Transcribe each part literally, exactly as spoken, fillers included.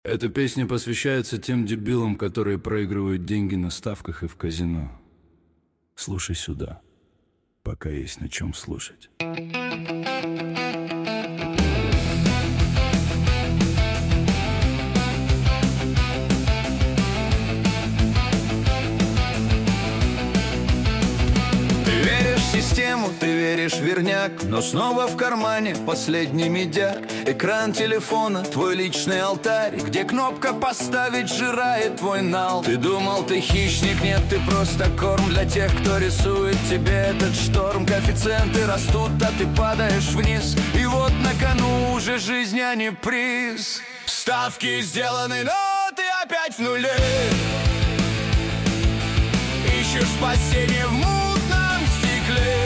Эта песня посвящается тем дебилам, которые проигрывают деньги на ставках и в казино. Слушай сюда, пока есть на чем слушать. Ты веришь в верняк, но снова в кармане последний медяк. Экран телефона, твой личный алтарь, где кнопка «Поставить» сжирает твой нал. Ты думал, ты хищник, нет, ты просто корм для тех, кто рисует тебе этот шторм. Коэффициенты растут, а ты падаешь вниз, и вот на кону уже жизнь, а не приз. Ставки сделаны, но ты опять в нуле. Ищешь спасение в мутном стекле.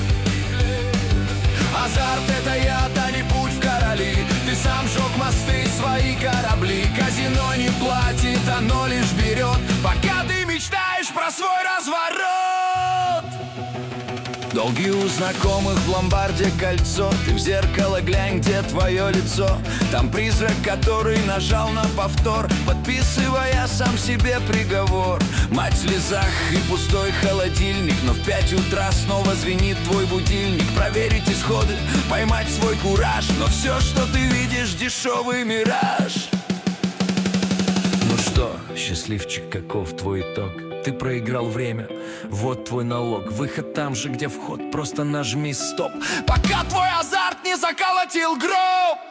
Азарт — это яд, а не путь в короли. Ты сам жег мосты, свои корабли. Казино не платит, оно лишь берет, пока ты мечтаешь про свой разворот. Долги у знакомых в ломбарде кольцо. Ты в зеркало глянь, где твое лицо. Там призрак, который нажал на повтор, подписывая сам себе приговор. Мать в слезах и пустой холодильник, но в пять утра снова звенит твой будильник. Проверить исходы, поймать свой кураж, но все, что ты видишь, дешевый мираж. Ну что, счастливчик, каков твой итог? Ты проиграл время, вот твой налог. Выход там же, где вход, просто нажми стоп, пока твой азарт не заколотил гроб.